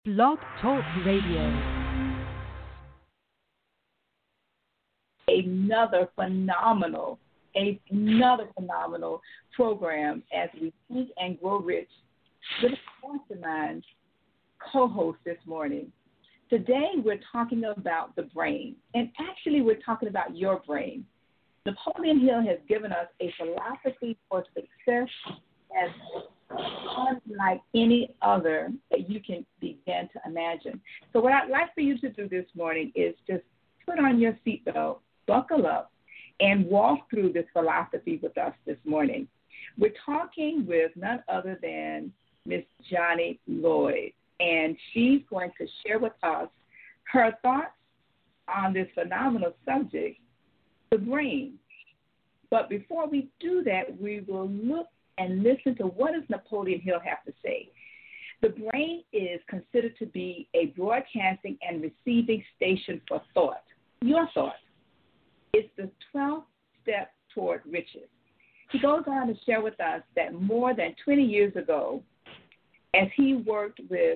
Blog Talk Radio. Another phenomenal program as we think and grow rich with a mastermind co-host this morning. Today we're talking about the brain, and actually we're talking about your brain. Napoleon Hill has given us a philosophy for success as unlike any other that you can begin to imagine. So what I'd like for you to do this morning is just put on your seatbelt, buckle up, and walk through this philosophy with us this morning. We're talking with none other than Miss Johnny Lloyd, and she's going to share with us her thoughts on this phenomenal subject, the brain. But before we do that, we will look and listen to what does Napoleon Hill have to say. The brain is considered to be a broadcasting and receiving station for thought, your thought. It's the 12th step toward riches. He goes on to share with us that more than 20 years ago, as he worked with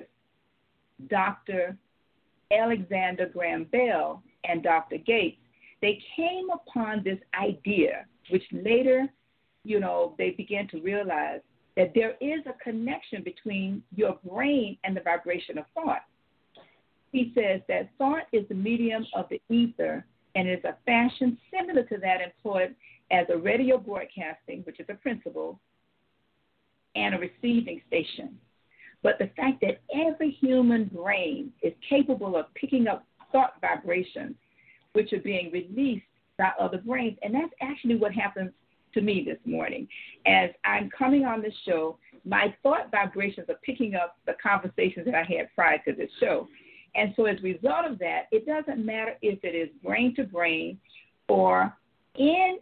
Dr. Alexander Graham Bell and Dr. Gates, they came upon this idea, which later, they began to realize that there is a connection between your brain and the vibration of thought. He says that thought is the medium of the ether and is a fashion similar to that employed as a radio broadcasting, which is a principle, and a receiving station. But the fact that every human brain is capable of picking up thought vibrations, which are being released by other brains, and that's actually what happens to me this morning. As I'm coming on this show, my thought vibrations are picking up the conversations that I had prior to this show. And so as a result of that, it doesn't matter if it is brain to brain or in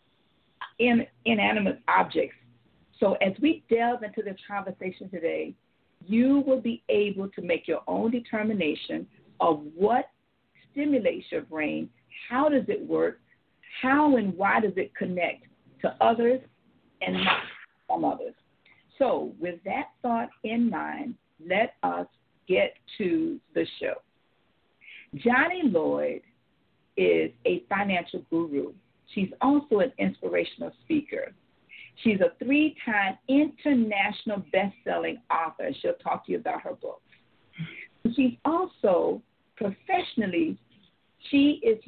inanimate objects. So as we delve into this conversation today, you will be able to make your own determination of what stimulates your brain, how does it work, how and why does it connect to others and not some others. So with that thought in mind, let us get to the show. Johnny Lloyd is a financial guru. She's also an inspirational speaker. She's a 3-time international best-selling author. She'll talk to you about her books. She's also professionally, she is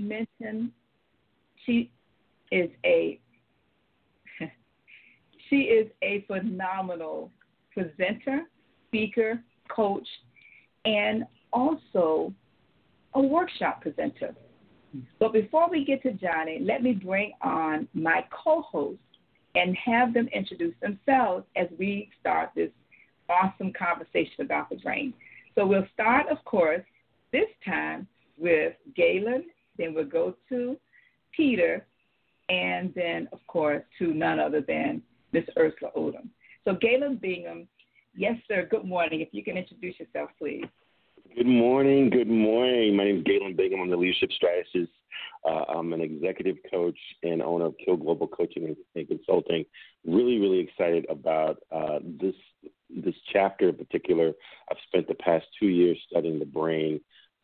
a phenomenal presenter, speaker, coach, and also a workshop presenter. But before we get to Johnny, let me bring on my co-host and have them introduce themselves as we start this awesome conversation about the brain. So we'll start, of course, this time with Galen, then we'll go to Peter, and then, of course, to none other than Miss Ursula Odom. So Galen Bingham, yes, sir, good morning. If you can introduce yourself, please. Good morning. My name is Galen Bingham. I'm the leadership strategist. I'm an executive coach and owner of Kill Global Coaching and Consulting. Really, really excited about this chapter in particular. I've spent the past 2 years studying the brain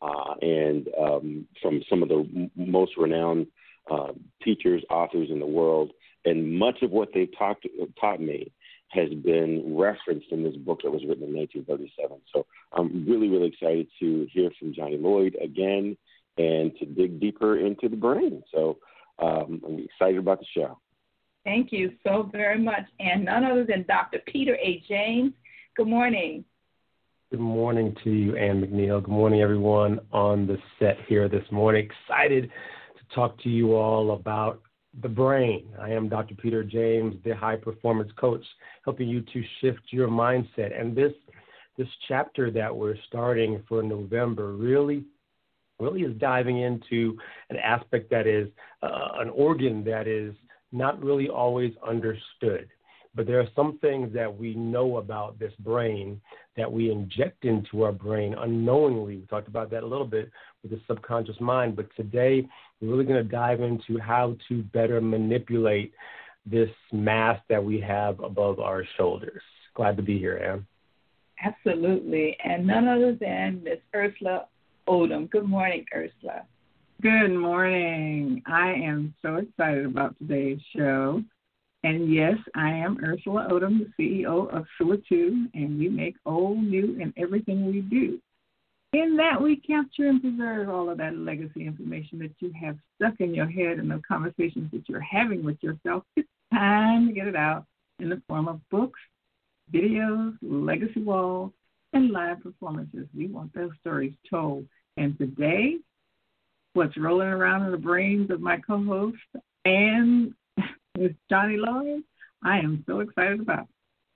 and from some of the most renowned teachers, authors in the world. And much of what they've taught me has been referenced in this book that was written in 1937. So I'm really, really excited to hear from Johnny Lloyd again and to dig deeper into the brain. So I'm excited about the show. Thank you so very much. And none other than Dr. Peter A. James. Good morning. Good morning to you, Ann McNeil. Good morning, everyone on the set here this morning. Excited to talk to you all about the brain. I am Dr. Peter James, the high-performance coach, helping you to shift your mindset. And this chapter that we're starting for November really is diving into an aspect that is an organ that is not really always understood. But there are some things that we know about this brain that we inject into our brain unknowingly. We talked about that a little bit with the subconscious mind. But today, we're really going to dive into how to better manipulate this mass that we have above our shoulders. Glad to be here, Ann. Absolutely. And none other than Miss Ursula Odom. Good morning, Ursula. Good morning. I am so excited about today's show. And yes, I am Ursula Odom, the CEO of SUA2, and we make old new in everything we do. In that, we capture and preserve all of that legacy information that you have stuck in your head and the conversations that you're having with yourself. It's time to get it out in the form of books, videos, legacy walls, and live performances. We want those stories told. And today, what's rolling around in the brains of my co-host and Miss Johnny Lloyd, I am so excited about.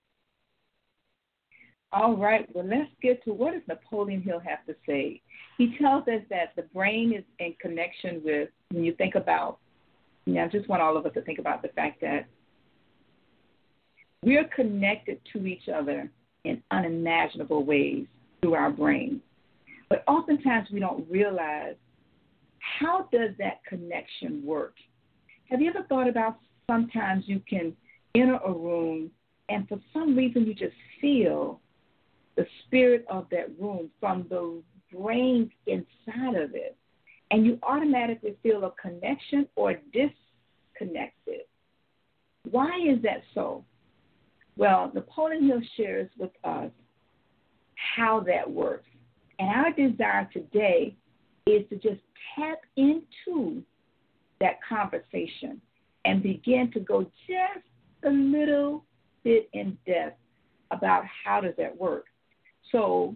All right, well, let's get to what does Napoleon Hill have to say. He tells us that the brain is in connection with, when you think about, I just want all of us to think about the fact that we're connected to each other in unimaginable ways through our brain. But oftentimes we don't realize, how does that connection work? Have you ever thought about sometimes you can enter a room and for some reason you just feel the spirit of that room from the brain inside of it, and you automatically feel a connection or disconnected? Why is that so? Well, Napoleon Hill shares with us how that works. And our desire today is to just tap into that conversation and begin to go just a little bit in depth about how does that work. So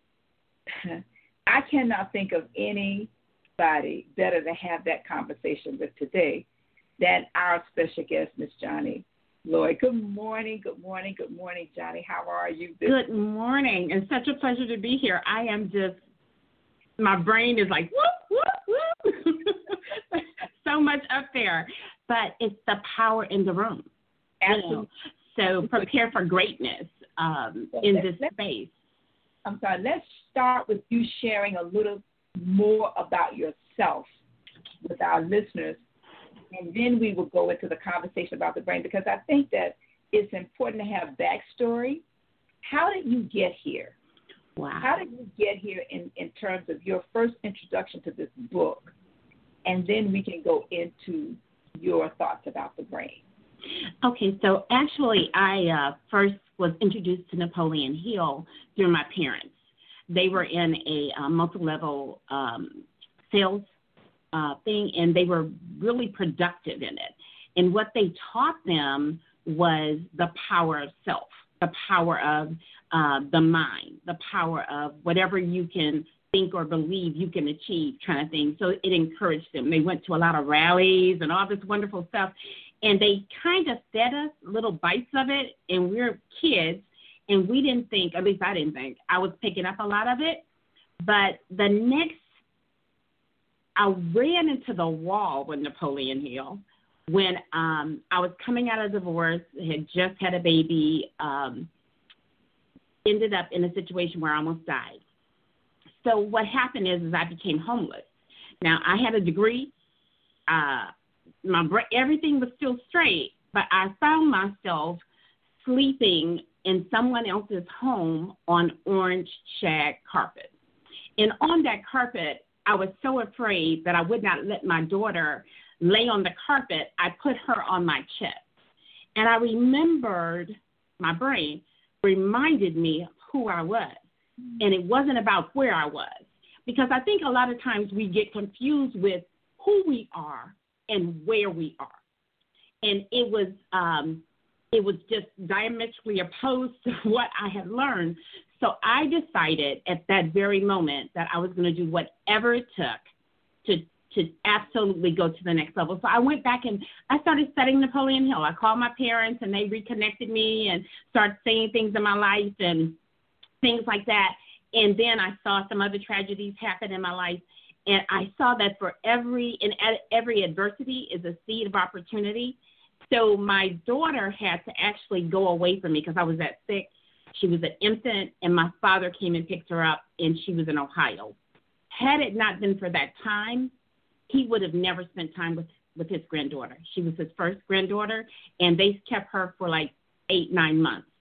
I cannot think of anybody better to have that conversation with today than our special guest, Miss Johnny Lloyd. Good morning, Johnny. How are you? Good morning. It's such a pleasure to be here. I am just, my brain is like, whoop, whoop, whoop. So much up there. But it's the power in the room. Absolutely. So prepare for greatness in this space. I'm sorry, let's start with you sharing a little more about yourself with our listeners, and then we will go into the conversation about the brain, because I think that it's important to have backstory. How did you get here? Wow. How did you get here in terms of your first introduction to this book? And then we can go into your thoughts about the brain. Okay, so actually I first was introduced to Napoleon Hill through my parents. They were in a multi-level sales thing, and they were really productive in it. And what they taught them was the power of self, the power of the mind, the power of whatever you can think or believe you can achieve kind of thing. So it encouraged them. They went to a lot of rallies and all this wonderful stuff. And they kind of fed us little bites of it, and we're kids, and we didn't think, at least I didn't think, I was picking up a lot of it. But the next, I ran into the wall with Napoleon Hill when I was coming out of divorce, had just had a baby, ended up in a situation where I almost died. So what happened is I became homeless. Now, I had a degree. Everything was still straight, but I found myself sleeping in someone else's home on orange shag carpet. And on that carpet, I was so afraid that I would not let my daughter lay on the carpet. I put her on my chest. And I remembered, my brain reminded me of who I was. And it wasn't about where I was. Because I think a lot of times we get confused with who we are and where we are. And it was just diametrically opposed to what I had learned. So I decided at that very moment that I was going to do whatever it took to absolutely go to the next level. So I went back and I started studying Napoleon Hill. I called my parents and they reconnected me and started saying things in my life and things like that. And then I saw some other tragedies happen in my life. And I saw that for every adversity is a seed of opportunity. So my daughter had to actually go away from me because I was that sick. She was an infant, and my father came and picked her up, and she was in Ohio. Had it not been for that time, he would have never spent time with his granddaughter. She was his first granddaughter, and they kept her for like 8-9 months.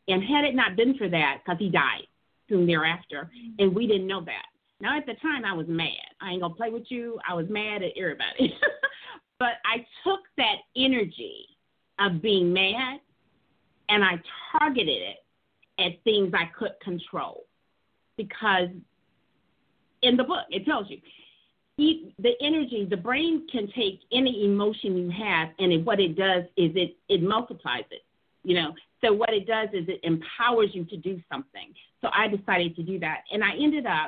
And had it not been for that, because he died soon thereafter, and we didn't know that. Now, at the time, I was mad. I ain't going to play with you. I was mad at everybody. But I took that energy of being mad, and I targeted it at things I could control. Because in the book, it tells you, the energy, the brain can take any emotion you have, and what it does is it multiplies it, you know. So what it does is it empowers you to do something. So I decided to do that. And I ended up,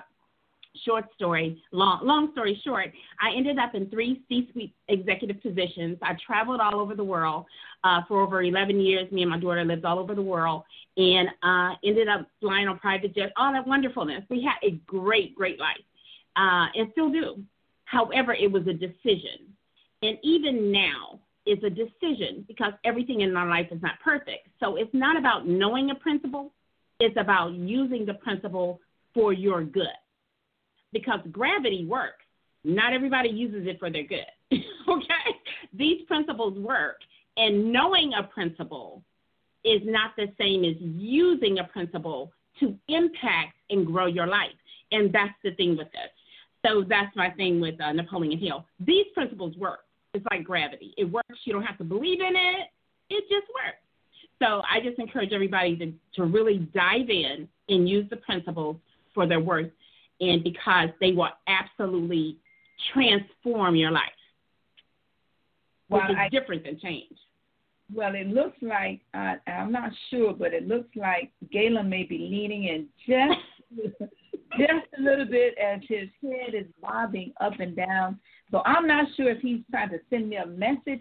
long story short, I ended up in 3 C-suite executive positions. I traveled all over the world for over 11 years. Me and my daughter lived all over the world, and ended up flying on private jets, all that wonderfulness. We had a great, great life, and still do. However, it was a decision. And even now, it's a decision because everything in our life is not perfect. So it's not about knowing a principle. It's about using the principle for your good. Because gravity works. Not everybody uses it for their good. Okay? These principles work. And knowing a principle is not the same as using a principle to impact and grow your life. And that's the thing with this. So that's my thing with Napoleon Hill. These principles work. It's like gravity. It works. You don't have to believe in it. It just works. So I just encourage everybody to really dive in and use the principles for their worth, and because they will absolutely transform your life, which is different than change. Well, it looks like, I'm not sure, but it looks like Galen may be leaning in just a little bit as his head is bobbing up and down. So I'm not sure if he's trying to send me a message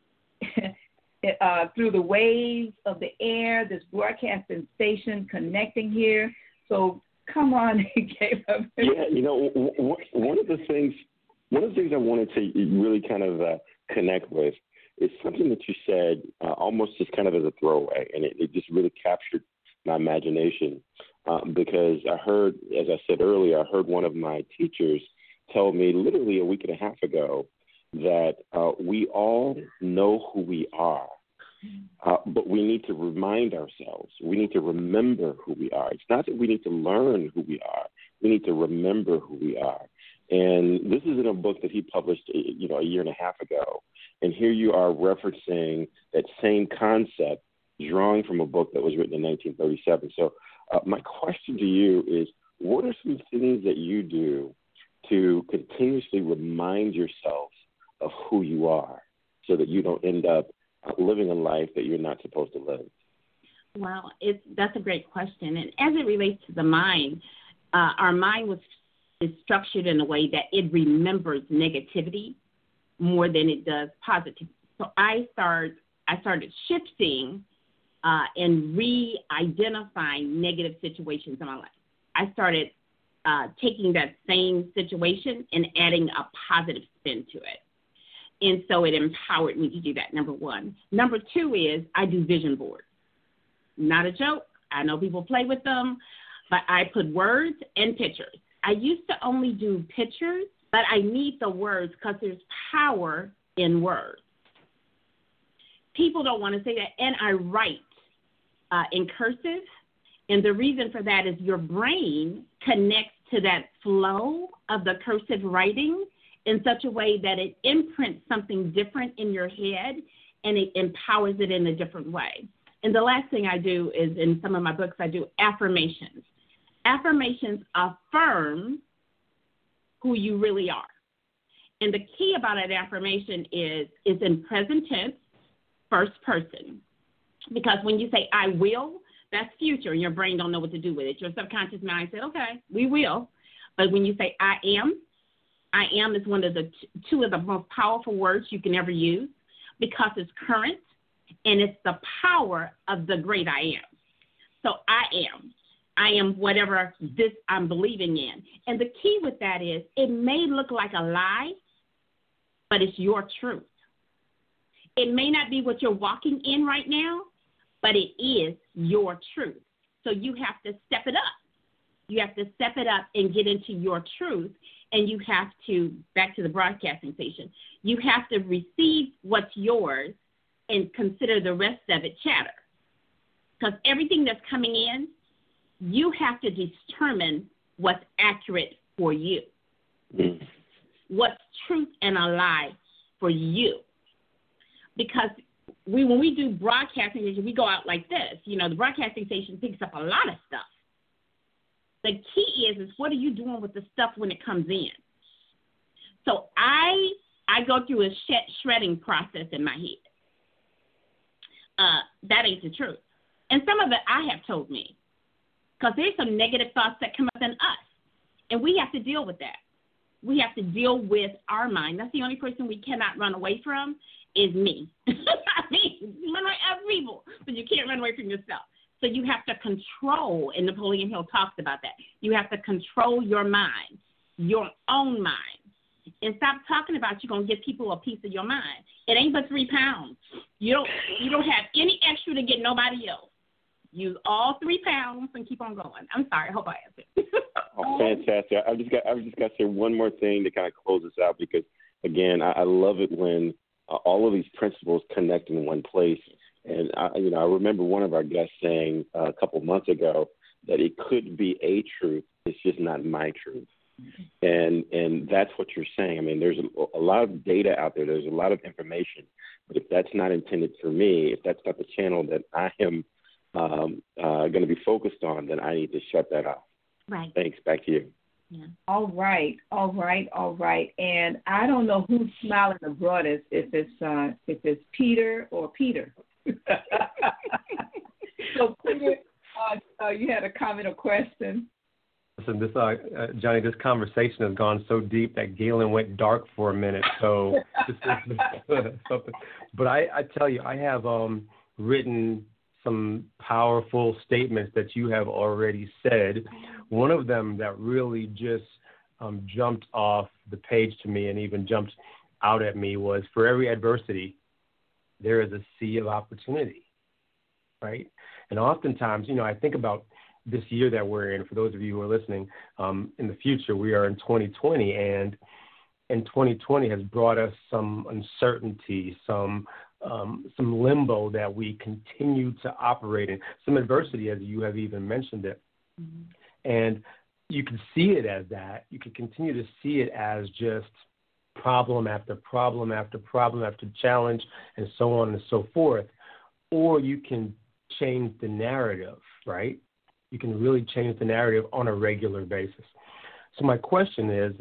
through the waves of the air, this broadcasting station connecting here. So come on, Caleb. Yeah, you know, one of the things I wanted to really kind of connect with is something that you said almost just kind of as a throwaway, and it just really captured my imagination because I heard, as I said earlier, I heard one of my teachers tell me literally a week and a half ago that we all know who we are, but we need to remind ourselves. We need to remember who we are. It's not that we need to learn who we are. We need to remember who we are. And this is in a book that he published, a year and a half ago. And here you are referencing that same concept, drawing from a book that was written in 1937. So my question to you is, what are some things that you do to continuously remind yourself of who you are so that you don't end up living a life that you're not supposed to live? Well, that's a great question. And as it relates to the mind, our mind is structured in a way that it remembers negativity more than it does positive. So I started shifting and re-identifying negative situations in my life. I started taking that same situation and adding a positive spin to it. And so it empowered me to do that, number one. Number two is I do vision boards. Not a joke. I know people play with them, but I put words and pictures. I used to only do pictures, but I need the words because there's power in words. People don't want to say that. And I write in cursive. And the reason for that is your brain connects to that flow of the cursive writing in such a way that it imprints something different in your head and it empowers it in a different way. And the last thing I do is in some of my books, I do affirmations. Affirmations affirm who you really are. And the key about an affirmation is it's in present tense, first person. Because when you say I will, that's future, and your brain don't know what to do with it. Your subconscious mind said, okay, we will. But when you say I am is one of the two of the most powerful words you can ever use because it's current and it's the power of the great I am. So I am whatever this I'm believing in. And the key with that is it may look like a lie, but it's your truth. It may not be what you're walking in right now, but it is your truth. So you have to step it up. You have to step it up and get into your truth. And you have to, back to the broadcasting station, you have to receive what's yours and consider the rest of it chatter. Because everything that's coming in, you have to determine what's accurate for you, what's truth and a lie for you. Because when we do broadcasting, we go out like this. You know, the broadcasting station picks up a lot of stuff. The key is what are you doing with the stuff when it comes in? So I go through a shredding process in my head. That ain't the truth. And some of it I have told me. Because there's some negative thoughts that come up in us. And we have to deal with that. We have to deal with our mind. That's the only person we cannot run away from is me. I mean, you run away from people, but you can't run away from yourself. So you have to control, and Napoleon Hill talks about that. You have to control your mind, your own mind. And stop talking about you're going to give people a piece of your mind. It ain't but 3 pounds. You don't have any extra to get nobody else. Use all 3 pounds and keep on going. I'm sorry. I hope I answered. Oh, fantastic. I've just got to say one more thing to kind of close this out because, again, I love it when all of these principles connect in one place. And, I remember one of our guests saying a couple of months ago that it could be a truth. It's just not my truth. And that's what you're saying. I mean, there's a lot of data out there. There's a lot of information. But if that's not intended for me, if that's not the channel that I am going to be focused on, then I need to shut that off. Right. Thanks. Back to you. Yeah. All right. And I don't know who's smiling the broadest, if it's Peter or Peter. So, Peter, you had a comment or question? Listen, Johnny, this conversation has gone so deep that Galen went dark for a minute. So, something. But I tell you, I have written some powerful statements that you have already said. One of them that really just jumped off the page to me and even jumped out at me was, for every adversity, there is a sea of opportunity, right? And oftentimes, I think about this year that we're in. For those of you who are listening, in the future, we are in 2020, and 2020 has brought us some uncertainty, some limbo that we continue to operate in, some adversity, as you have even mentioned it. Mm-hmm. And you can see it as that. You can continue to see it as just problem after problem after problem after challenge and so on and so forth. Or you can change the narrative, right? You can really change the narrative on a regular basis. So my question is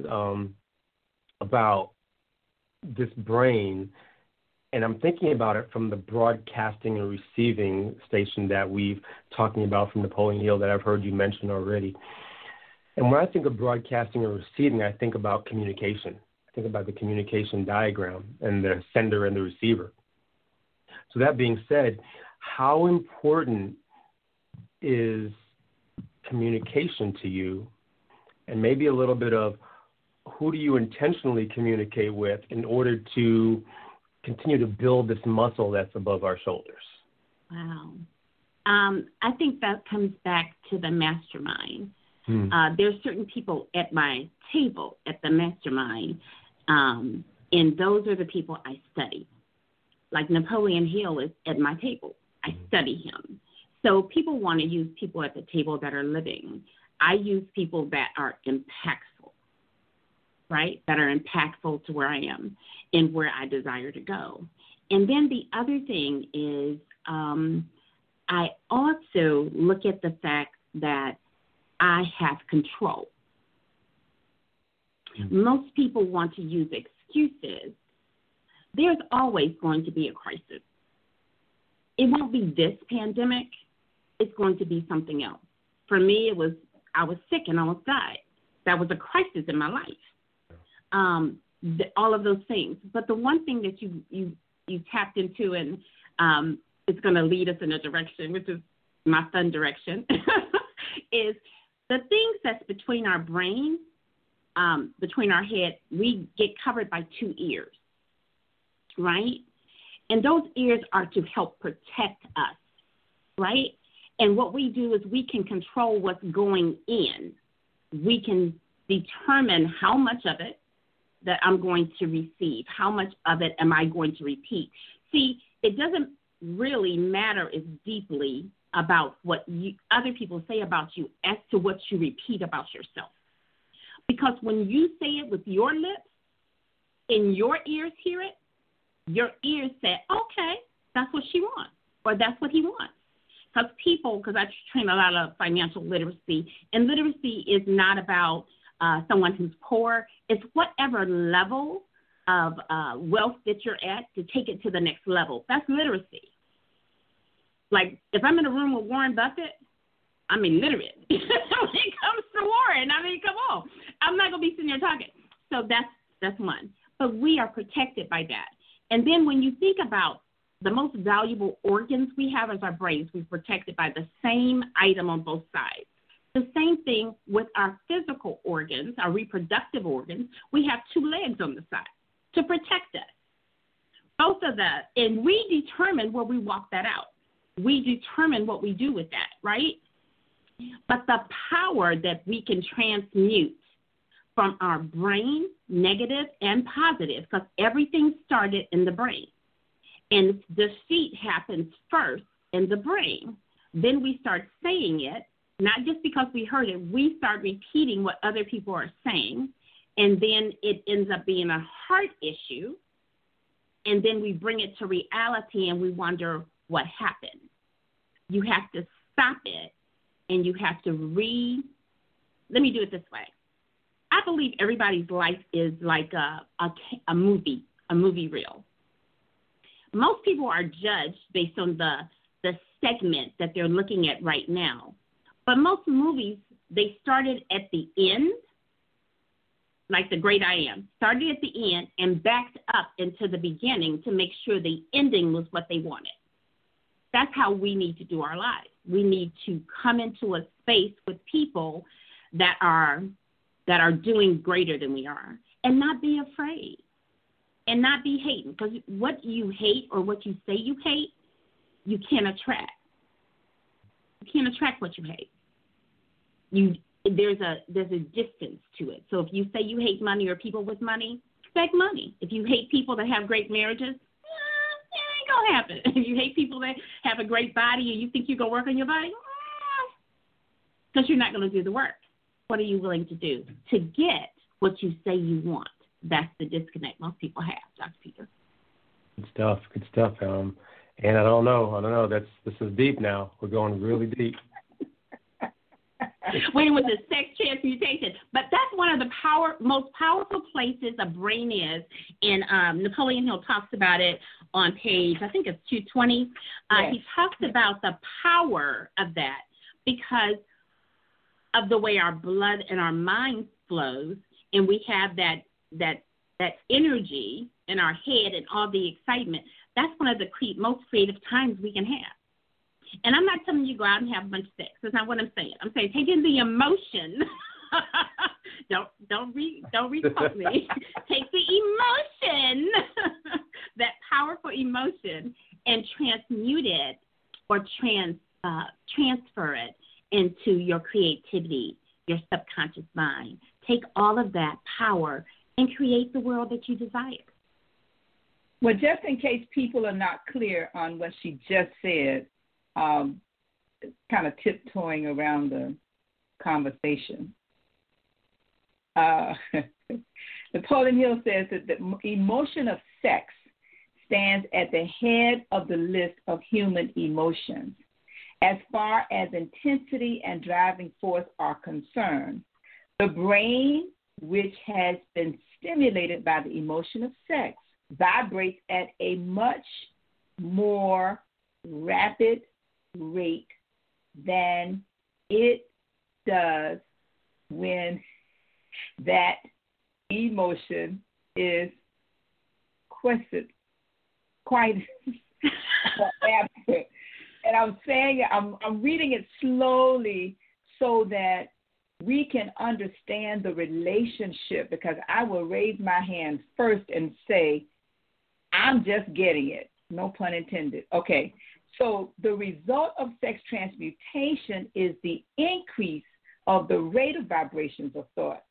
about this brain. And I'm thinking about it from the broadcasting and receiving station that we've talking about from Napoleon Hill that I've heard you mention already. And when I think of broadcasting and receiving, I think about communication. I think about the communication diagram and the sender and the receiver. So that being said, how important is communication to you? And maybe a little bit of who do you intentionally communicate with in order to continue to build this muscle that's above our shoulders? Wow. I think that comes back to the mastermind. There's certain people at my table at the mastermind, and those are the people I study. Like Napoleon Hill is at my table. I study him. So people want to use people at the table that are living. I use people that are impactful, right, that are impactful to where I am and where I desire to go. And then the other thing is I also look at the fact that I have control. Mm-hmm. Most people want to use excuses. There's always going to be a crisis. It won't be this pandemic. It's going to be something else. For me, I was sick and almost died. That was a crisis in my life. All of those things. But the one thing that you tapped into, and it's going to lead us in a direction, which is my fun direction, is the things that's between our brain, between our head, we get covered by 2 ears, right? And those ears are to help protect us, right? And what we do is we can control what's going in. We can determine how much of it that I'm going to receive, how much of it am I going to repeat. See, it doesn't really matter as deeply about what other people say about you as to what you repeat about yourself. Because when you say it with your lips and your ears hear it, your ears say, okay, that's what she wants, or that's what he wants. Because I train a lot of financial literacy, and literacy is not about someone who's poor. It's whatever level of wealth that you're at to take it to the next level. That's literacy. Like, if I'm in a room with Warren Buffett, I'm illiterate. When it comes to Warren, I mean, come on. I'm not going to be sitting there talking. So that's one. But we are protected by that. And then when you think about the most valuable organs we have as our brains, we're protected by the same item on both sides. The same thing with our physical organs, our reproductive organs. We have two legs on the side to protect us. Both of that. And we determine where we walk that out. We determine what we do with that, right? But the power that we can transmute from our brain, negative and positive, because everything started in the brain. And defeat happens first in the brain. Then we start saying it, not just because we heard it. We start repeating what other people are saying, and then it ends up being a heart issue. And then we bring it to reality, and we wonder what happened. You have to stop it, and you have to let me do it this way. I believe everybody's life is like a movie reel. Most people are judged based on the segment that they're looking at right now. But most movies, they started at the end, like The Great I Am, started at the end and backed up into the beginning to make sure the ending was what they wanted. That's how we need to do our lives. We need to come into a space with people that are doing greater than we are, and not be afraid. And not be hating, because what you hate or what you say you hate, you can't attract. You can't attract what you hate. There's a distance to it. So if you say you hate money or people with money, expect money. If you hate people that have great marriages, it ain't gonna happen. If you hate people that have a great body and you think you're gonna work on your body, because you're not gonna do the work. What are you willing to do to get what you say you want? That's the disconnect most people have, Dr. Peter. Good stuff. And I don't know. This is deep now. We're going really deep. When with the sex transmutation, but that's one of the most powerful places a brain is. And Napoleon Hill talks about it on page, I think it's 220. Yes. He talks about the power of that because of the way our blood and our mind flows, and we have that energy in our head and all the excitement. That's one of the most creative times we can have. And I'm not telling you go out and have a bunch of sex. That's not what I'm saying. I'm saying take in the emotion. don't re-quote me. Take the emotion, that powerful emotion, and transmute it or transfer it into your creativity, your subconscious mind. Take all of that power and create the world that you desire. Well, just in case people are not clear on what she just said, kind of tiptoeing around the conversation. Napoleon Hill says that the emotion of sex stands at the head of the list of human emotions. As far as intensity and driving force are concerned, the brain, which has been stimulated by the emotion of sex, vibrates at a much more rapid rate than it does when that emotion is quite absent. And I'm saying I'm reading it slowly so that we can understand the relationship, because I will raise my hand first and say, I'm just getting it. No pun intended. Okay. So the result of sex transmutation is the increase of the rate of vibrations of thought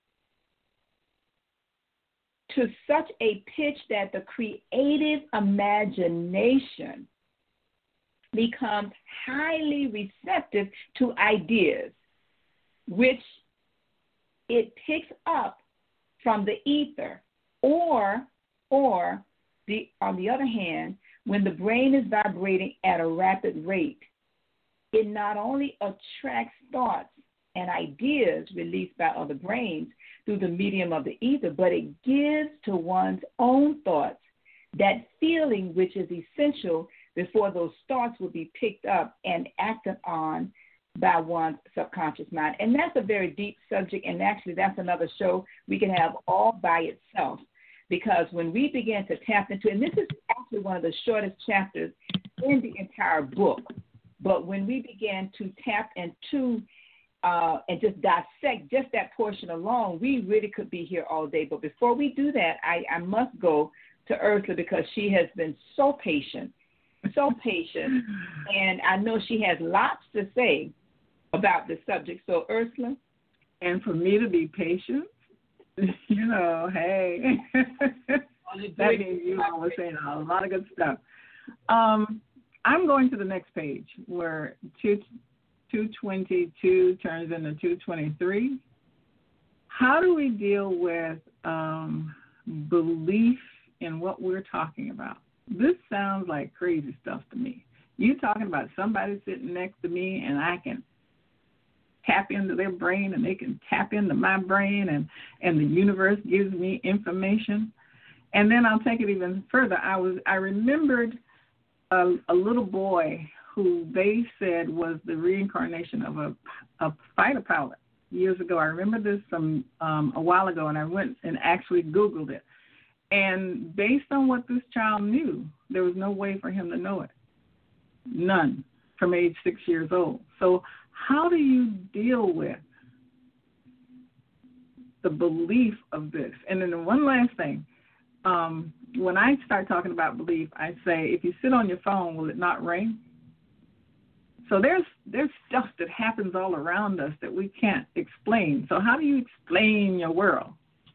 to such a pitch that the creative imagination becomes highly receptive to ideas, which it picks up from the ether, or on the other hand, when the brain is vibrating at a rapid rate, it not only attracts thoughts and ideas released by other brains through the medium of the ether, but it gives to one's own thoughts that feeling which is essential before those thoughts will be picked up and acted on by one's subconscious mind. And that's a very deep subject, and actually that's another show we can have all by itself, because when we begin to tap into, and this is actually one of the shortest chapters in the entire book, but when we begin to tap into and just dissect just that portion alone, we really could be here all day. But before we do that, I must go to Ursula, because she has been so patient, and I know she has lots to say about this subject. So, Ursula? And for me to be patient, you know, hey, that means you all were saying a lot of good stuff. I'm going to the next page where 222 turns into 223. How do we deal with belief in what we're talking about? This sounds like crazy stuff to me. You talking about somebody sitting next to me and I can tap into their brain and they can tap into my brain and the universe gives me information. And then I'll take it even further. I remembered a little boy who they said was the reincarnation of a fighter pilot years ago. I remember this from a while ago, and I went and actually Googled it. And based on what this child knew, there was no way for him to know it. None, from age 6 years old. So how do you deal with the belief of this? And then one last thing. When I start talking about belief, I say, if you sit on your phone, will it not ring? So there's stuff that happens all around us that we can't explain. So how do you explain your world?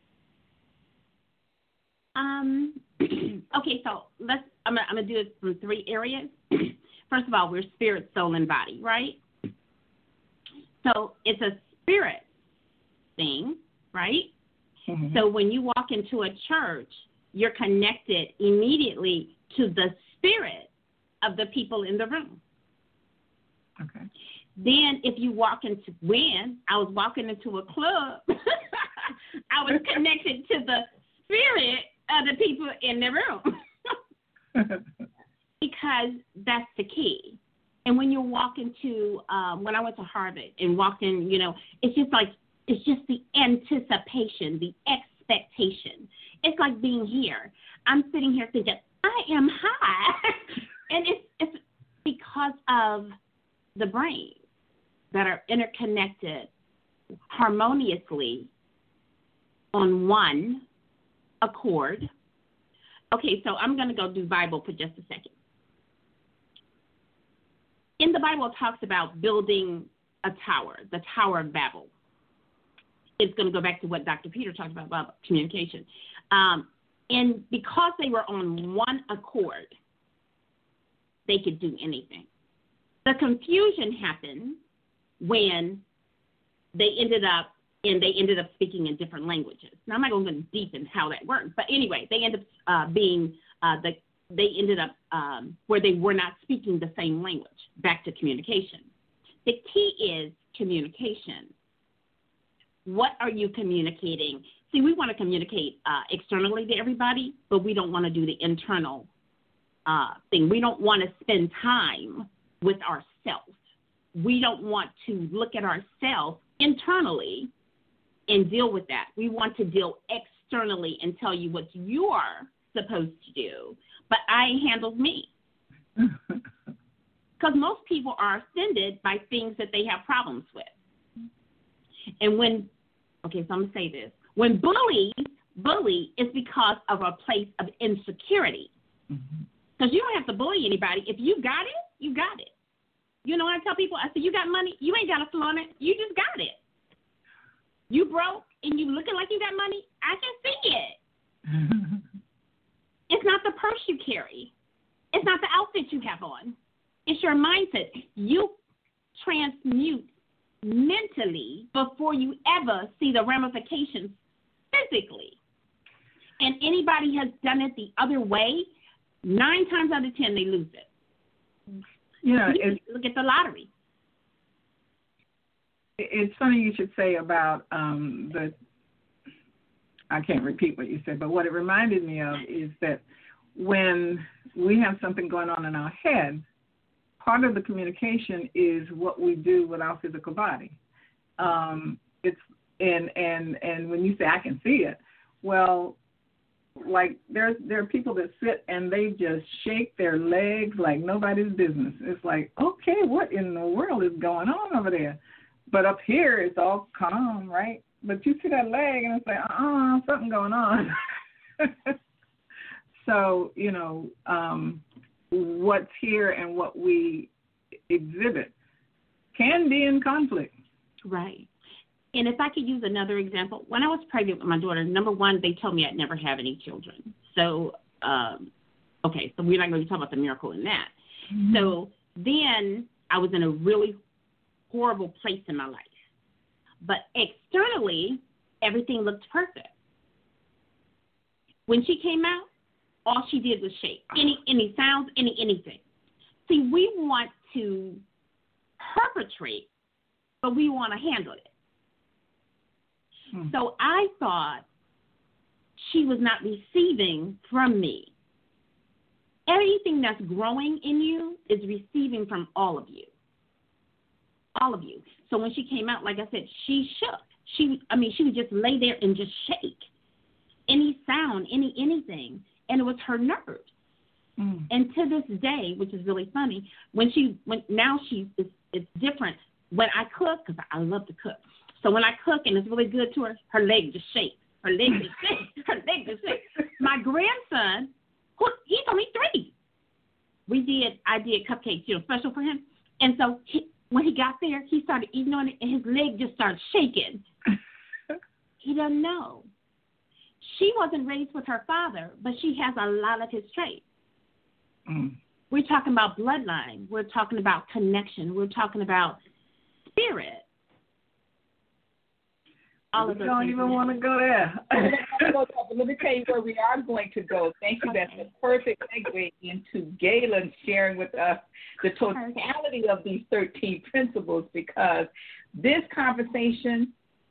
Okay, so I'm gonna do it from 3 areas. First of all, we're spirit, soul, and body, right? So it's a spirit thing, right? Mm-hmm. So when you walk into a church, you're connected immediately to the spirit of the people in the room. Okay. Then if you walk into, when I was walking into a club, I was connected to the spirit of the people in the room. Because that's the key. And when you walk into, when I went to Harvard and walked in, you know, it's just the anticipation, the expectation. It's like being here. I'm sitting here thinking, I am high. And it's because of the brain that are interconnected harmoniously on one accord. Okay, so I'm going to go do Bible for just a second. In the Bible, it talks about building a tower, the Tower of Babel. It's going to go back to what Dr. Peter talked about communication. And because they were on one accord, they could do anything. The confusion happened when they ended up speaking in different languages. Now, I'm not going to go deep in how that worked, but anyway, they ended up where they were not speaking the same language. Back to communication. The key is communication. What are you communicating? See, we want to communicate externally to everybody, but we don't want to do the internal thing. We don't want to spend time with ourselves. We don't want to look at ourselves internally and deal with that. We want to deal externally and tell you what you are supposed to do. But I handled me. Because most people are offended by things that they have problems with. And so I'm going to say this. When bully, it's because of a place of insecurity. Because you don't have to bully anybody. If you got it, you got it. You know what I tell people? I say, you got money, you ain't got to flaunt it. You just got it. You broke and you looking like you got money, I can see it. It's not the purse you carry. It's not the outfit you have on. It's your mindset. You transmute mentally before you ever see the ramifications physically. And anybody has done it the other way, 9 times out of 10 they lose it. You know, look at the lottery. It's funny you should say about I can't repeat what you said, but what it reminded me of is that when we have something going on in our head, part of the communication is what we do with our physical body. It's and when you say I can see it, well, like there are people that sit and they just shake their legs like nobody's business. It's like, okay, what in the world is going on over there? But up here it's all calm, right? But you see that leg and it's like, something going on. So, you know, what's here and what we exhibit can be in conflict. Right. And if I could use another example, when I was pregnant with my daughter, number one, they told me I'd never have any children. So, okay, so we're not going to talk about the miracle in that. Mm-hmm. So then I was in a really horrible place in my life. But externally, everything looked perfect. When she came out, all she did was shake. Any sounds, anything. See, we want to perpetrate, but we want to handle it. So I thought she was not receiving from me. Everything that's growing in you is receiving from all of you. All of you. So when she came out, like I said, she shook. She would just lay there and just shake. Any sound, anything. And it was her nerves. And to this day, which is really funny, it's different. When I cook, because I love to cook. So when I cook and it's really good to her, her leg just shakes. Her leg just shakes. Her leg just shakes. My grandson, he's only 3. I did cupcakes, special for him. And so when he got there, he started eating on it, and his leg just started shaking. He doesn't know. She wasn't raised with her father, but she has a lot of his traits. We're talking about bloodline. We're talking about connection. We're talking about spirit. All of those don't even want to go there. Let me tell you where we are going to go. Thank you. That's a perfect segue into Galen sharing with us the totality of these 13 principles, because this conversation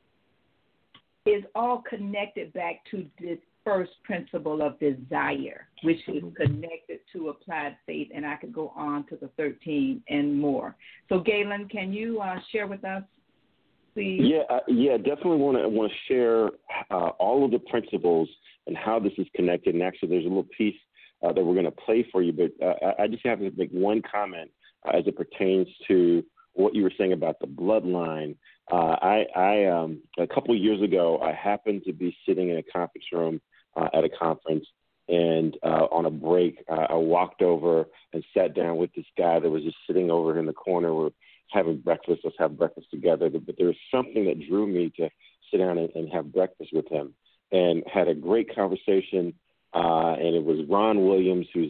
is all connected back to this first principle of desire, which is connected to applied faith, and I could go on to the 13 and more. So, Galen, can you share with us, please? Yeah, definitely want to share all of the principles and how this is connected. And actually, there's a little piece that we're going to play for you, but I just have to make one comment as it pertains to what you were saying about the bloodline. I a couple of years ago, I happened to be sitting in a conference room at a conference, and on a break, I walked over and sat down with this guy that was just sitting over in the corner. We're having breakfast. Let's have breakfast together. But there was something that drew me to sit down and have breakfast with him, and had a great conversation. And it was Ron Williams, who's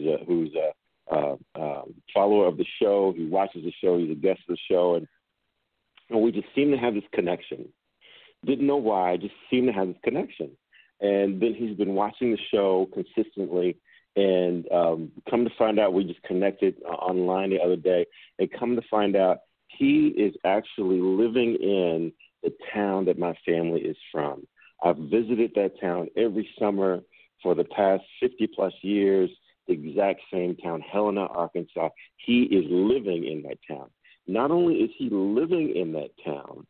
a follower of the show. He watches the show. He's a guest of the show, and we just seemed to have this connection. Didn't know why, just seemed to have this connection. And then he's been watching the show consistently, and come to find out, we just connected online the other day, and come to find out he is actually living in the town that my family is from. I've visited that town every summer for the past 50-plus years, the exact same town, Helena, Arkansas. He is living in that town. Not only is he living in that town,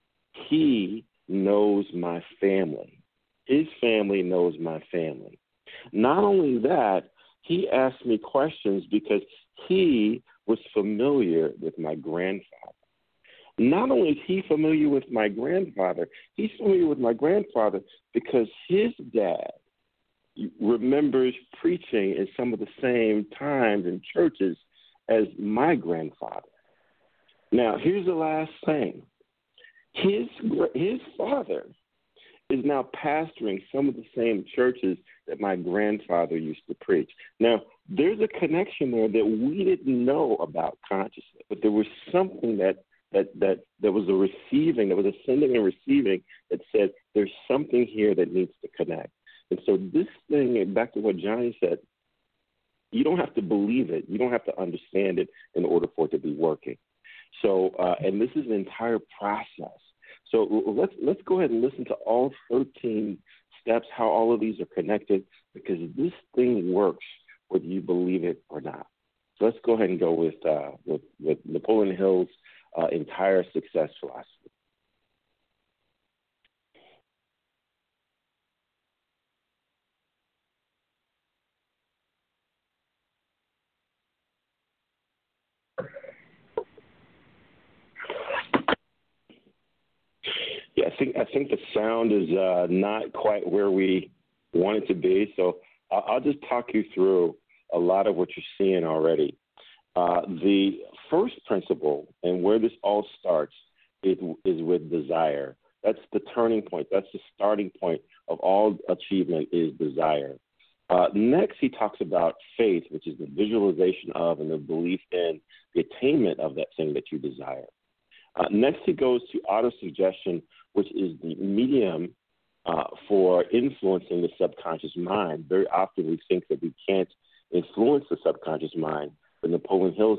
he knows my family. His family knows my family. Not only that, he asked me questions because he was familiar with my grandfather. Not only is he familiar with my grandfather, he's familiar with my grandfather because his dad remembers preaching in some of the same times in churches as my grandfather. Now, here's the last thing. His father is now pastoring some of the same churches that my grandfather used to preach. Now, there's a connection there that we didn't know about consciously, but there was something that was a receiving, that was a sending and receiving that said there's something here that needs to connect. And so this thing, back to what Johnny said, you don't have to believe it. You don't have to understand it in order for it to be working. So, and this is an entire process. So let's go ahead and listen to all 13 steps, how all of these are connected, because this thing works whether you believe it or not. So let's go ahead and go with Napoleon Hill's entire success philosophy. Yeah, I think the sound is not quite where we want it to be. So I'll just talk you through a lot of what you're seeing already. The first principle, and where this all starts, is with desire. That's the turning point. That's the starting point of all achievement, is desire. Next, he talks about faith, which is the visualization of and the belief in the attainment of that thing that you desire. Next, he goes to autosuggestion, which is the medium for influencing the subconscious mind. Very often we think that we can't influence the subconscious mind, but Napoleon Hill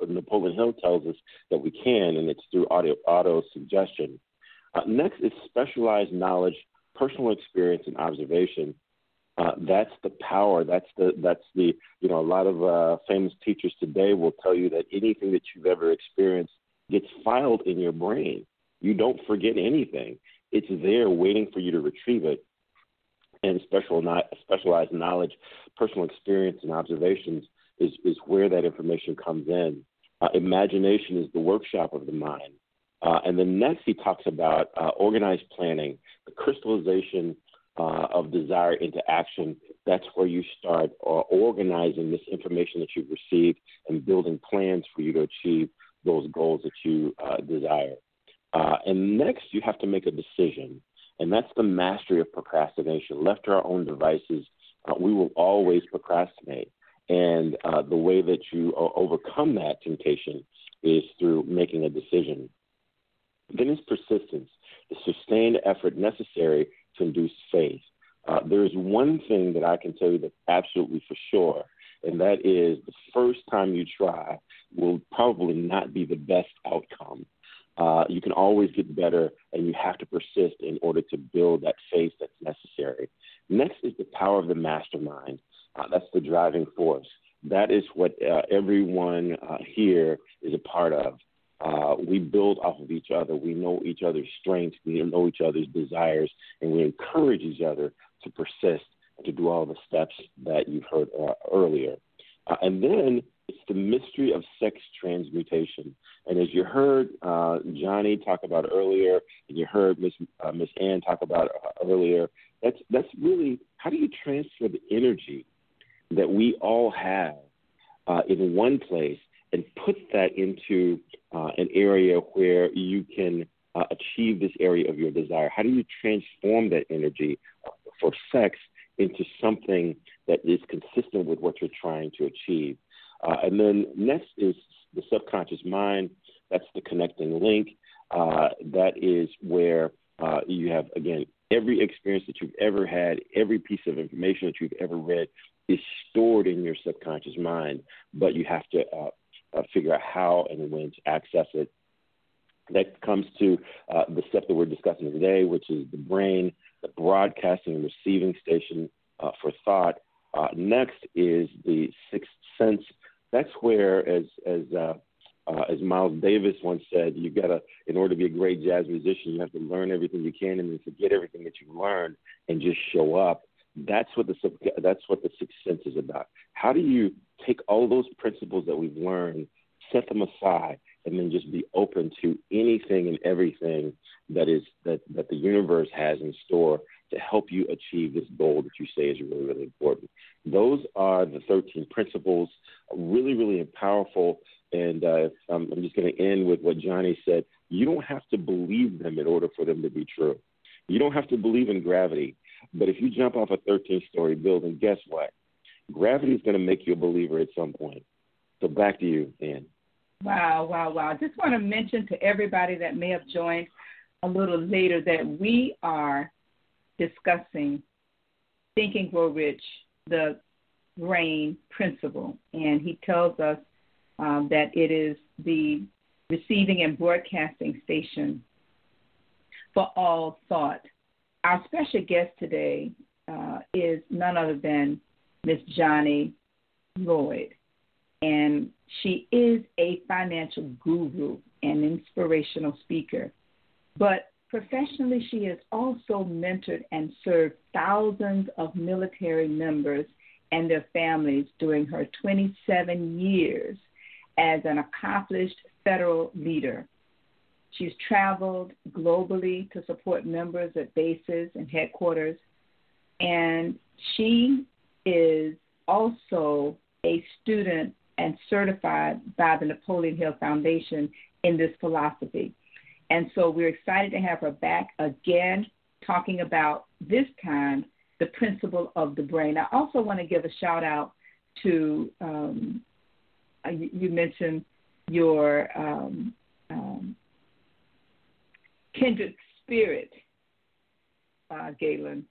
tells us that we can, and it's through autosuggestion. Next is specialized knowledge, personal experience, and observation. That's the power. That's the a lot of famous teachers today will tell you that anything that you've ever experienced gets filed in your brain. You don't forget anything. It's there waiting for you to retrieve it. And specialized knowledge, personal experience, and observations is where that information comes in. Imagination is the workshop of the mind. And then next he talks about organized planning, the crystallization of desire into action. That's where you start organizing this information that you've received and building plans for you to achieve those goals that you desire. And next, you have to make a decision, and that's the mastery of procrastination. Left to our own devices, we will always procrastinate, and the way that you overcome that temptation is through making a decision. Then is persistence, the sustained effort necessary to induce faith. There is one thing that I can tell you that's absolutely for sure, and that is the first time you try will probably not be the best outcome. You can always get better, and you have to persist in order to build that faith that's necessary. Next is the power of the mastermind. That's the driving force. That is what everyone here is a part of. We build off of each other. We know each other's strengths. We know each other's desires, and we encourage each other to persist and to do all the steps that you've heard earlier. And then it's the mystery of sex transmutation. And as you heard Johnny talk about earlier, and you heard Miss Ann talk about earlier, that's really, how do you transfer the energy that we all have in one place and put that into an area where you can achieve this area of your desire? How do you transform that energy for sex into something that is consistent with what you're trying to achieve? And then next is the subconscious mind. That's the connecting link. That is where you have, again, every experience that you've ever had, every piece of information that you've ever read is stored in your subconscious mind, but you have to figure out how and when to access it. That comes to the step that we're discussing today, which is the brain, the broadcasting and receiving station for thought. Next is the sixth sense. That's where, as Miles Davis once said, you've got to, in order to be a great jazz musician, you have to learn everything you can and then forget everything that you learned and just show up. That's what the sixth sense is about. How do you take all those principles that we've learned, set them aside, and then just be open to anything and everything that the universe has in store to help you achieve this goal that you say is really, really important? Those are the 13 principles, really, really powerful. And I'm just going to end with what Johnny said. You don't have to believe them in order for them to be true. You don't have to believe in gravity, but if you jump off a 13-story building, guess what? Gravity is going to make you a believer at some point. So back to you, Ann. Wow. I just want to mention to everybody that may have joined a little later that we are discussing Think and Grow Rich, the brain principle. And he tells us that it is the receiving and broadcasting station for all thought. Our special guest today is none other than Miss Johnny Lloyd. And she is a financial guru and inspirational speaker. But professionally, she has also mentored and served thousands of military members and their families during her 27 years as an accomplished federal leader. She's traveled globally to support members at bases and headquarters, and she is also a student and certified by the Napoleon Hill Foundation in this philosophy. And so we're excited to have her back again, talking about, this time, the principle of the brain. I also want to give a shout out to, you mentioned your kindred spirit, Galen,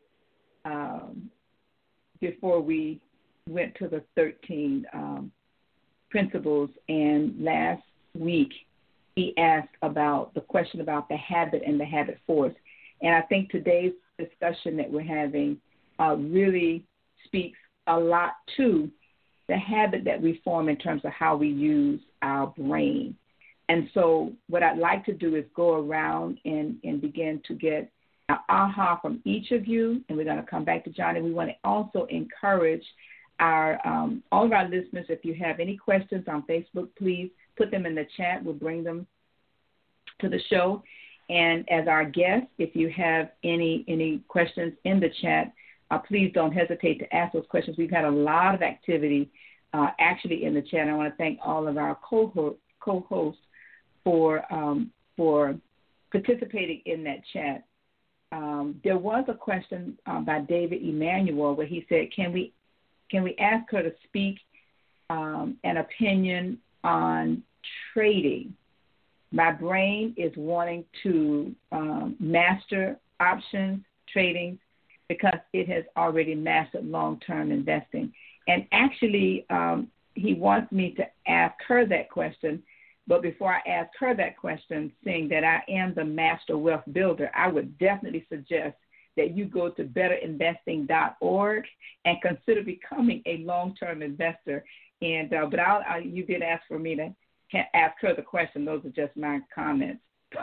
before we went to the 13 principles. And last week, he asked about the question about the habit and the habit force. And I think today's discussion that we're having really speaks a lot to the habit that we form in terms of how we use our brain. And so what I'd like to do is go around and begin to get an aha from each of you, and we're going to come back to Johnny. We want to also encourage our all of our listeners, if you have any questions on Facebook, please put them in the chat. We'll bring them to the show. And as our guest, if you have any questions in the chat, please don't hesitate to ask those questions. We've had a lot of activity actually in the chat. I want to thank all of our co-hosts for participating in that chat. There was a question by David Emanuel where he said, can we ask her to speak an opinion on trading? My brain is wanting to master options trading because it has already mastered long-term investing. And actually, he wants me to ask her that question. But before I ask her that question, seeing that I am the master wealth builder, I would definitely suggest that you go to betterinvesting.org and consider becoming a long-term investor. And but you did ask for me to ask her the question. Those are just my comments.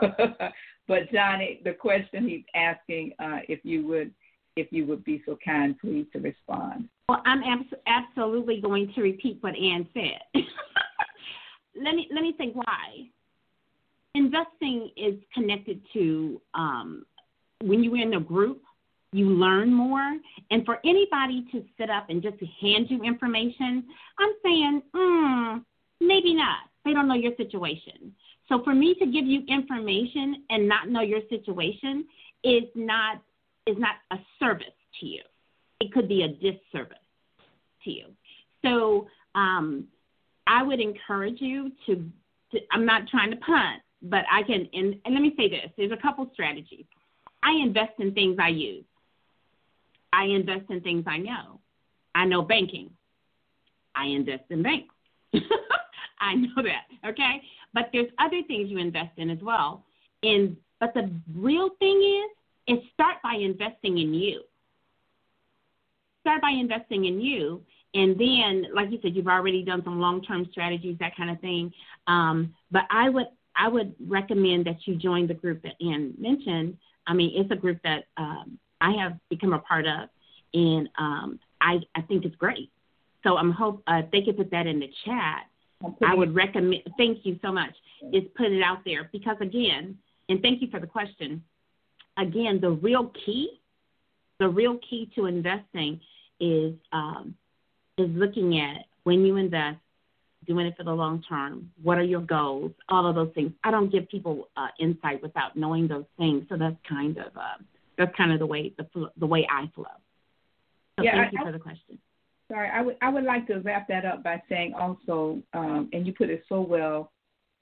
But Johnny, the question he's asking, if you would be so kind, please, to respond. Well, I'm absolutely going to repeat what Ann said. Let me say why. Investing is connected to when you're in a group, you learn more. And for anybody to sit up and just hand you information, I'm saying, maybe not. They don't know your situation. So for me to give you information and not know your situation is not a service to you. It could be a disservice to you. So I would encourage you to I'm not trying to punt, but I can, and let me say this. There's a couple strategies. I invest in things I use. I invest in things I know. I know banking. I invest in banks. I know that, okay? But there's other things you invest in as well. But the real thing is start by investing in you. Start by investing in you. And then, like you said, you've already done some long-term strategies, that kind of thing. But I would recommend that you join the group that Ann mentioned. I mean, it's a group that I have become a part of, and I think it's great. So if they could put that in the chat, I would recommend, thank you so much, is put it out there. Because, again, and thank you for the question, again, the real key to investing is looking at when you invest, doing it for the long term, what are your goals, all of those things. I don't give people insight without knowing those things, so that's kind of That's kind of the way I flow. So thank you for the question. Sorry, I would like to wrap that up by saying also, and you put it so well,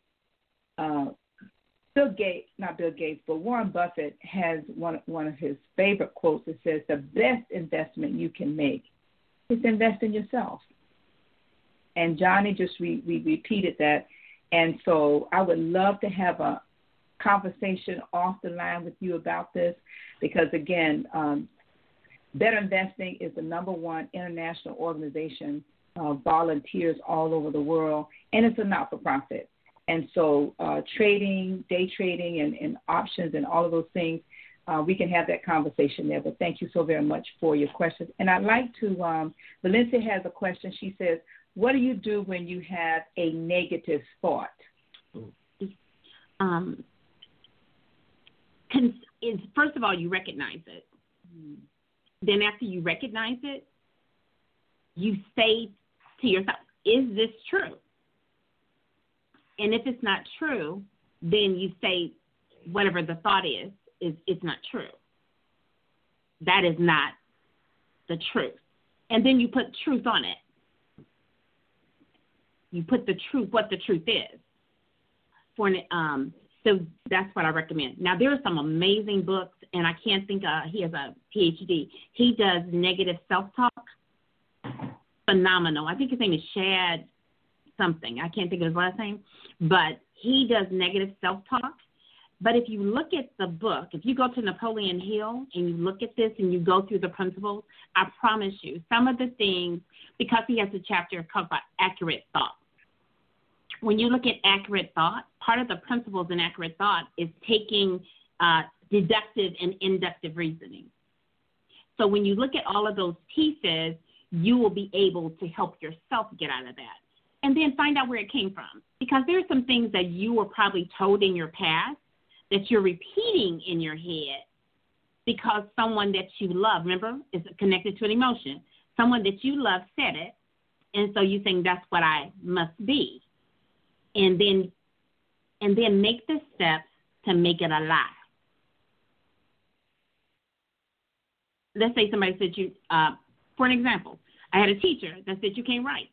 not Bill Gates, but Warren Buffett has one of his favorite quotes that says, the best investment you can make is invest in yourself. And Johnny just repeated that. And so I would love to have a conversation off the line with you about this because, again, Better Investing is the #1 international organization, volunteers all over the world, and it's a not-for-profit. And so trading, day trading, and options and all of those things, we can have that conversation there. But thank you so very much for your questions. And I'd like to, Valencia has a question. She says, what do you do when you have a negative thought? First of all, you recognize it. Then after you recognize it, you say to yourself, is this true? And if it's not true, then you say whatever the thought is it's not true. That is not the truth. And then you put truth on it. You put the truth, what the truth is. So that's what I recommend. Now, there are some amazing books, and I can't think he has a PhD. He does negative self-talk. Phenomenal. I think his name is Shad something. I can't think of his last name. But he does negative self-talk. But if you look at the book, if you go to Napoleon Hill and you look at this and you go through the principles, I promise you, some of the things, because he has a chapter called about accurate thought. When you look at accurate thought, part of the principles in accurate thought is taking deductive and inductive reasoning. So when you look at all of those pieces, you will be able to help yourself get out of that. And then find out where it came from. Because there are some things that you were probably told in your past that you're repeating in your head because someone that you love, remember, is connected to an emotion. Someone that you love said it, and so you think that's what I must be. And then make the steps to make it a lie. Let's say somebody said you, for an example, I had a teacher that said you can't write.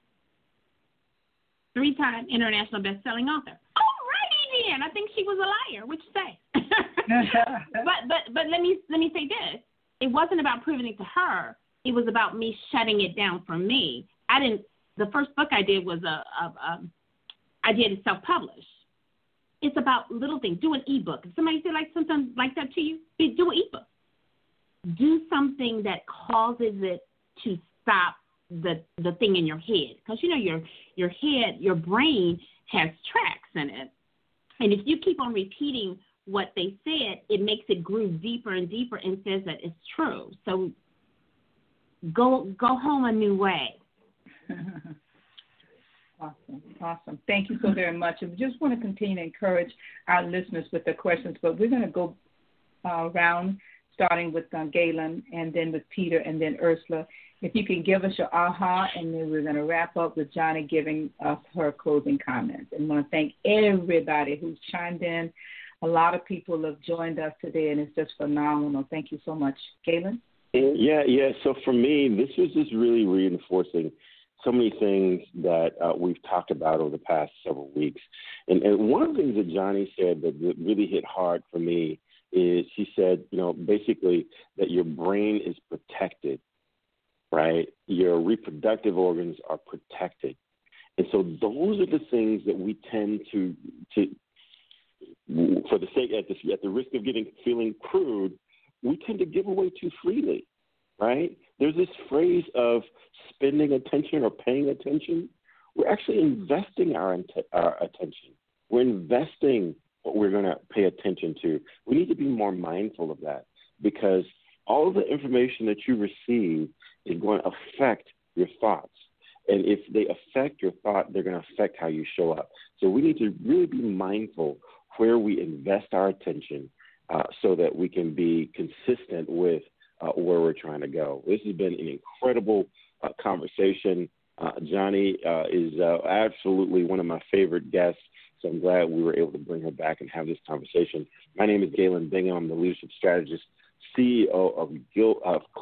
3-time international best-selling author. Oh, righty then. I think she was a liar. What you say? but let me say this. It wasn't about proving it to her. It was about me shutting it down for me. The first book I did was I did it self-published. It's about little things. Do an ebook. If somebody said like something like that to you, do an ebook. Do something that causes it to stop the thing in your head, because you know your head, your brain has tracks in it, and if you keep on repeating what they said, it makes it groove deeper and deeper and says that it's true. So go home a new way. Awesome. Thank you so very much. And we just want to continue to encourage our listeners with their questions, but we're going to go around, starting with Galen, and then with Peter, and then Ursula. If you can give us your aha, and then we're going to wrap up with Johnny giving us her closing comments. And I want to thank everybody who's chimed in. A lot of people have joined us today, and it's just phenomenal. Thank you so much. Galen? Yeah. So for me, this was just really reinforcing so many things that we've talked about over the past several weeks. And one of the things that Johnny said that really hit hard for me is he said, basically that your brain is protected, right? Your reproductive organs are protected. And so those are the things that we tend to for the sake, at the risk of feeling crude, we tend to give away too freely, right? There's this phrase of spending attention or paying attention. We're actually investing our attention. We're investing what we're going to pay attention to. We need to be more mindful of that, because all of the information that you receive is going to affect your thoughts. And if they affect your thought, they're going to affect how you show up. So we need to really be mindful where we invest our attention so that we can be consistent with where we're trying to go. This has been an incredible conversation. Johnny is absolutely one of my favorite guests, so I'm glad we were able to bring her back and have this conversation. My name is Galen Bingham. I'm the leadership strategist CEO of Gill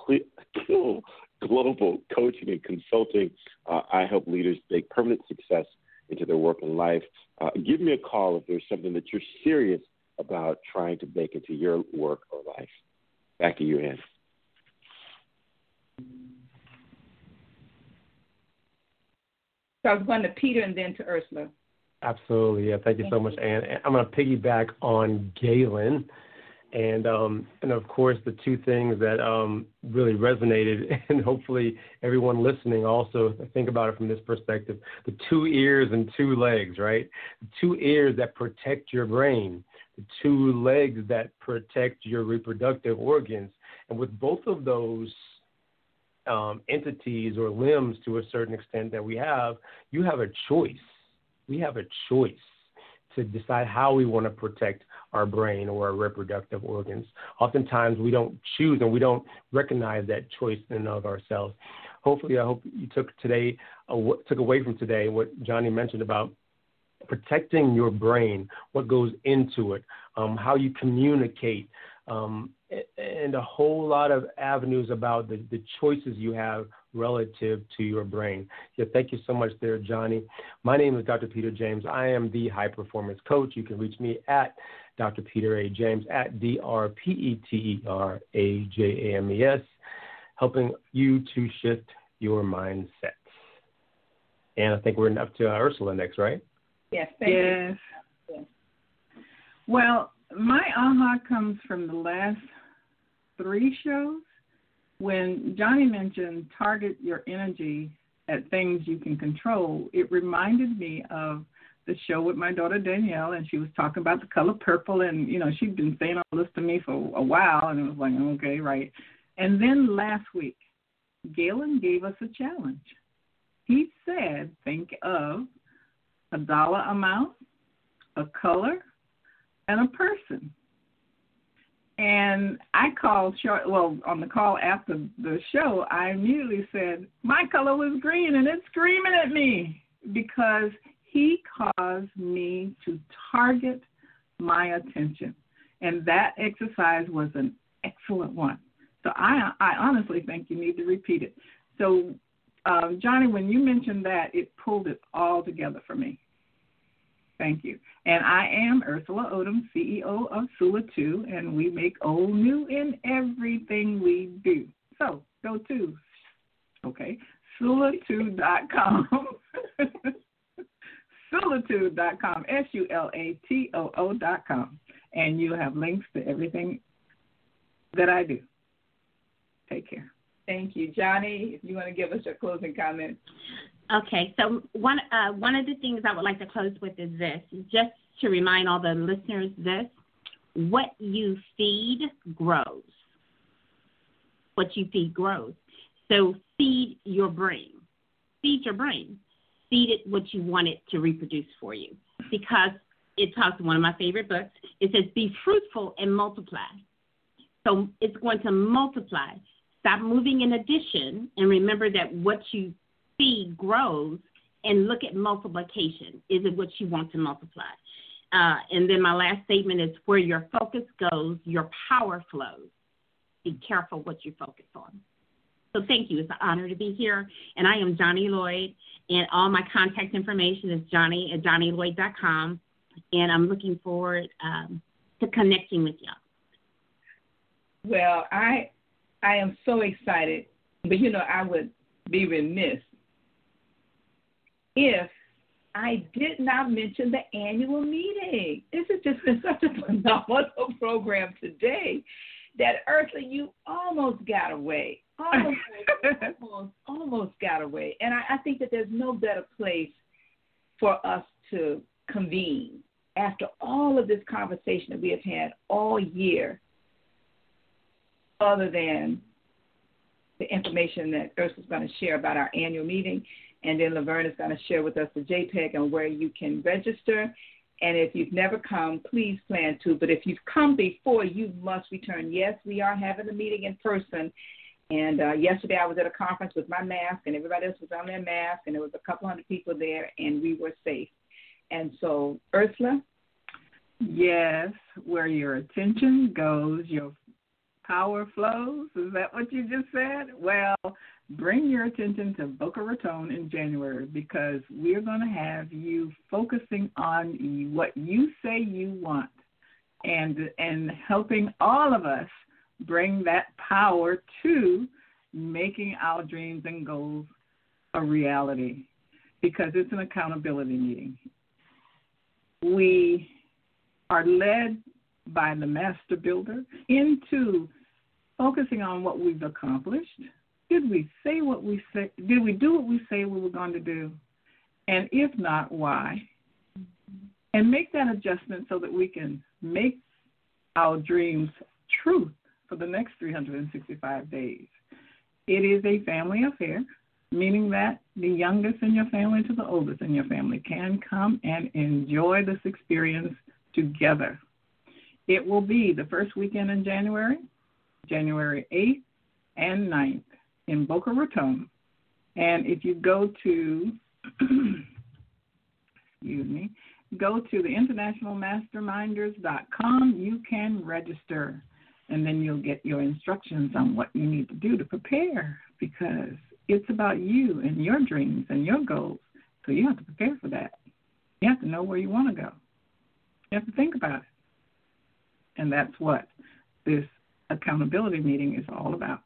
Global Coaching and Consulting. I help leaders make permanent success into their work and life. Give me a call if there's something that you're serious about trying to make into your work or life. Back to you, Ann. So I was going to Peter and then to Ursula. Absolutely. Yeah, thank you so much, Ann. I'm going to piggyback on Galen. And of course, the two things that really resonated, and hopefully everyone listening also think about it from this perspective, the 2 ears and 2 legs, right? The 2 ears that protect your brain, the 2 legs that protect your reproductive organs. And with both of those entities or limbs to a certain extent that we have, you have a choice. We have a choice to decide how we want to protect our brain or our reproductive organs. Oftentimes we don't choose and we don't recognize that choice in and of ourselves. Hopefully, I hope you took away from today what Johnny mentioned about protecting your brain, what goes into it, how you communicate, and a whole lot of avenues about the choices you have relative to your brain. Yeah, thank you so much there, Johnny. My name is Dr. Peter James. I am the High Performance Coach. You can reach me at Dr. Peter A. James at DrPeterAJames, helping you to shift your mindset. And I think we're up to Ursula next, right? Yes, thank you. Yes. Well, my aha comes from the last 3 shows. When Johnny mentioned target your energy at things you can control, it reminded me of the show with my daughter Danielle, and she was talking about the color purple, and, you know, she'd been saying all this to me for a while, and it was like, okay, right. And then last week, Galen gave us a challenge. He said, think of a dollar amount, a color, and a person. And I called on the call after the show, I immediately said, my color was green and it's screaming at me, because he caused me to target my attention. And that exercise was an excellent one. So I honestly think you need to repeat it. So, Johnny, when you mentioned that, it pulled it all together for me. Thank you. And I am Ursula Odom, CEO of Sula 2, and we make old new in everything we do. So go to, Sula2.com. Sula2.com, SULATOO.com. And you'll have links to everything that I do. Take care. Thank you. Johnny, if you want to give us your closing comment. Okay, so one of the things I would like to close with is this, just to remind all the listeners this: what you feed grows. What you feed grows. So feed your brain. Feed your brain. Feed it what you want it to reproduce for you. Because it talks in one of my favorite books, it says, be fruitful and multiply. So it's going to multiply. Stop moving in addition, and remember that what you feed grows, and look at multiplication. Is it what you want to multiply? And then my last statement is, where your focus goes, your power flows. Be careful what you focus on. So thank you. It's an honor to be here. And I am Johnny Lloyd, and all my contact information is johnny@johnnylloyd.com. And I'm looking forward to connecting with y'all. Well, I am so excited, but, you know, I would be remiss if I did not mention the annual meeting. This has just been such a phenomenal program today that, Ursula, you almost got away. Almost got away. And I think that there's no better place for us to convene after all of this conversation that we have had all year, other than the information that Ursula's going to share about our annual meeting. And then Laverne is going to share with us the JPEG and where you can register. And if you've never come, please plan to. But if you've come before, you must return. Yes, we are having a meeting in person. And yesterday I was at a conference with my mask, and everybody else was on their mask, and there was a couple hundred people there, and we were safe. And so, Ursula? Yes, where your attention goes, your power flows. Is that what you just said? Well, bring your attention to Boca Raton in January, because we're going to have you focusing on what you say you want and helping all of us bring that power to making our dreams and goals a reality, because it's an accountability meeting. We are led by the master builder into focusing on what we've accomplished. Did we say what we say? Did we do what we say we were going to do? And if not, why? And make that adjustment so that we can make our dreams truth for the next 365 days. It is a family affair, meaning that the youngest in your family to the oldest in your family can come and enjoy this experience together. It will be the first weekend in January, January 8th and 9th in Boca Raton. And if you go to, go to the internationalmasterminders.com, you can register, and then you'll get your instructions on what you need to do to prepare, because it's about you and your dreams and your goals. So you have to prepare for that. You have to know where you want to go. You have to think about it. And that's what this accountability meeting is all about.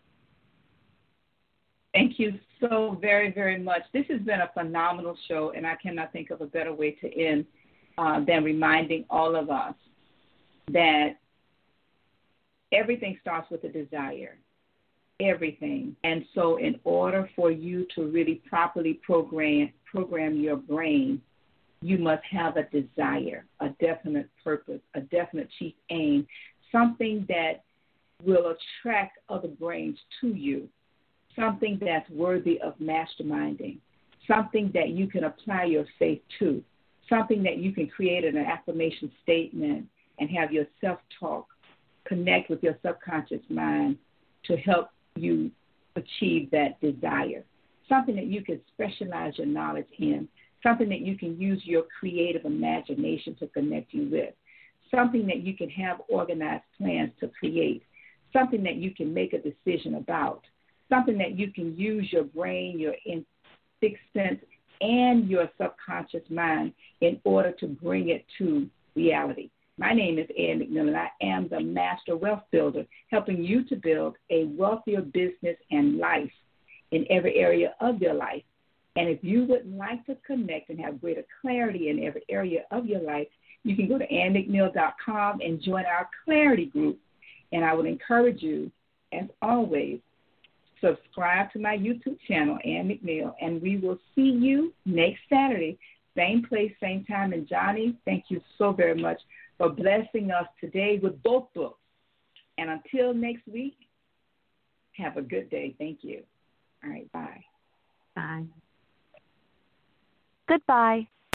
Thank you so very, very much. This has been a phenomenal show, and I cannot think of a better way to end than reminding all of us that everything starts with a desire, everything. And so in order for you to really properly program your brain, you must have a desire, a definite purpose, a definite chief aim, something that will attract other brains to you, something that's worthy of masterminding, something that you can apply your faith to, something that you can create an affirmation statement and have your self-talk connect with your subconscious mind to help you achieve that desire, something that you can specialize your knowledge in, something that you can use your creative imagination to connect you with, something that you can have organized plans to create, something that you can make a decision about, something that you can use your brain, your sixth sense, and your subconscious mind in order to bring it to reality. My name is Ann McMillan. I am the Master Wealth Builder, helping you to build a wealthier business and life in every area of your life. And if you would like to connect and have greater clarity in every area of your life, you can go to annmcneil.com and join our Clarity Group. And I would encourage you, as always, subscribe to my YouTube channel, Ann McNeil, and we will see you next Saturday, same place, same time. And Johnny, thank you so very much for blessing us today with both books. And until next week, have a good day. Thank you. All right, bye. Bye. Goodbye.